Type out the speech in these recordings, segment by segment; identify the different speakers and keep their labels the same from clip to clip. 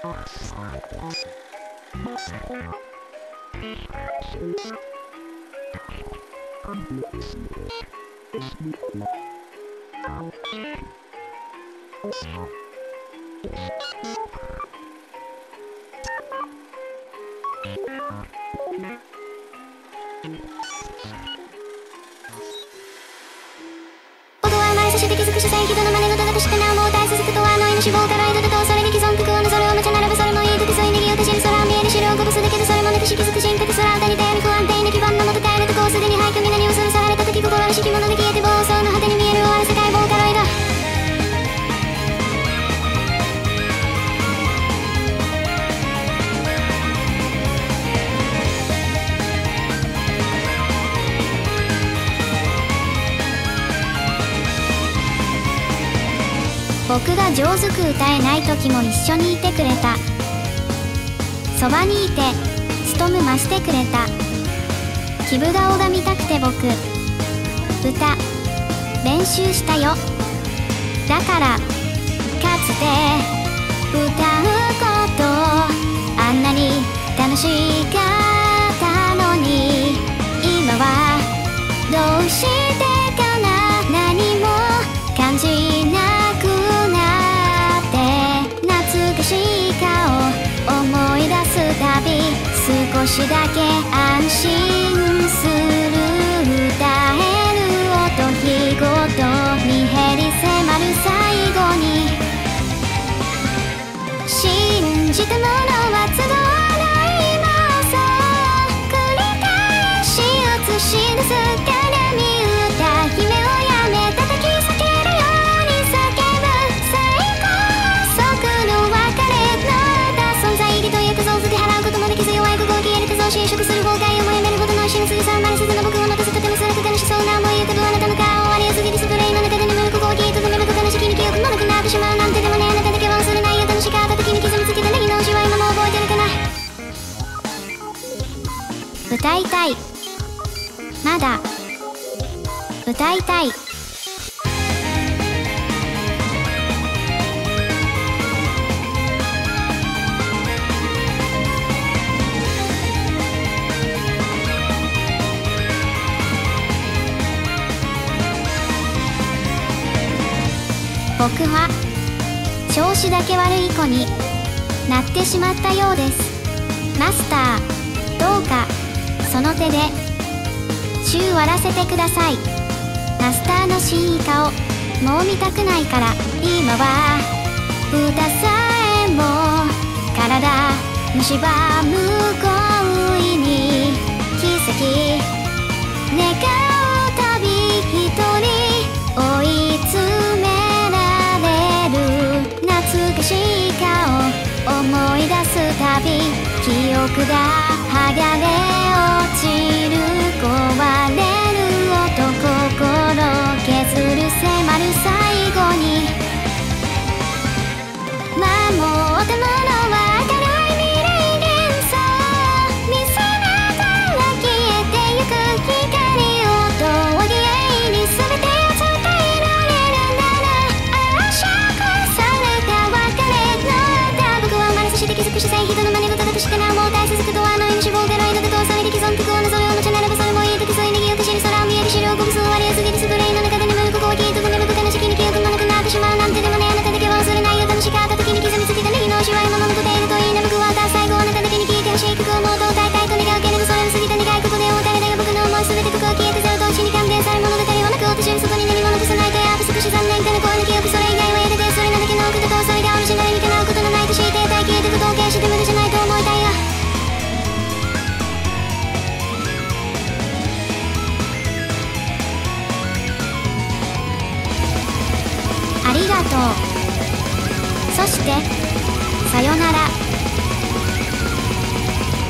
Speaker 1: そして気づく主催人の真似事だとしてなおも歌い続くとはあの命棒から挑むとそれに既存不幸のそれを無茶ならばそれもいいとくそいネギを閉じる空見える資料をこぼすだけどそれもなくし気づく人格空歌に頼り不安定な基盤の元帰るとこうすでに廃墟に何をするさられた時心ある敷物で消えて暴走の果てに見える終わる世界ボーカロイド僕が上手く歌えない時も一緒にいてくれた。そばにいて務む増してくれた。気分顔が見たくて僕歌練習したよ。だからかつて歌うことあんなに楽しかったのに今はどうしてかな何も感じなく思い出すたび少しだけ安心する歌える音日ごとに減り迫る最後に信じたものは都合ない妄想繰り返し映し出すから見歌姫をやめ叩き裂けるように叫ぶ最高速の別れのという数を振って払うこともできず弱い心を消える手像侵食する崩壊をもやめるほどの死のすぐさ生まれせずの僕を残すとても辛く悲しそうな思い浮かぶあなたの顔終わりやすぎディスプレイの中で眠るここを消えとどめると悲しきに記憶もなくなってしまうなんてでもねあなただけは忘れないよ楽しかった時に刻みつけたネギの推しは今も覚えてるかな。歌いたいまだ歌いたい僕は調子だけ悪い子になってしまったようです。マスターどうかその手で宙割らせてください。マスターの新イカをもう見たくないから今は歌さえも体蝕む恋に奇跡願うたび一人追い詰め懐かしい顔思い出すたび記憶が剥がれ落ちる壊れる音心削る迫る最後に守ったものは明るい未来幻想見せながら消えてゆく光音を議会に全てを伝えられるなら圧縮して気づく主催人の真似事だとしてなおも歌い続くとはあの命棒がロイドで通されて既存不幸のそれを無茶ならばそれもいいとくそいネギを閉じる空を見える資料をこぶす終わりやすぎディスプレイの中で眠るここを消えとどめると悲しきに記憶もなくなってしまうなんてでもねあなただけは忘れないよ楽しかった時に刻みつけたネギの推しは今も残っているといいな僕は歌う最後あなただけに聴いてほしい曲をもっと歌いたいと願うけれどそれを過ぎた願いここでお別れだよ僕の思い全て曲を消えてゼロと一に関連され物語はなく私の外に何も残さないとや不足し残念っての声の記憶それ以外はやれてそれなだけの奥だとそれがオリジナルにかなうことのないと知ってたい消えてく統計して無駄じゃないと思いたいよ。ありがとう。そしてさよなら。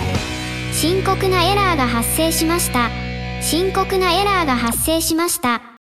Speaker 1: 深刻なエラーが発生しました。深刻なエラーが発生しました。